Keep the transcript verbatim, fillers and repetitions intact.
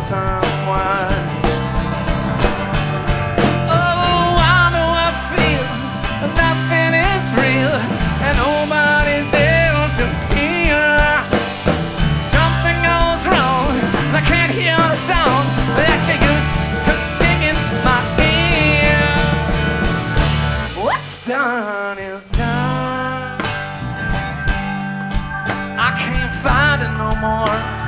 someone. Oh, I know I feel nothing is real and nobody's there to hear. Something goes wrong, I can't hear the sound that you used to sing in my ear. What's done is done. I can't find it no more.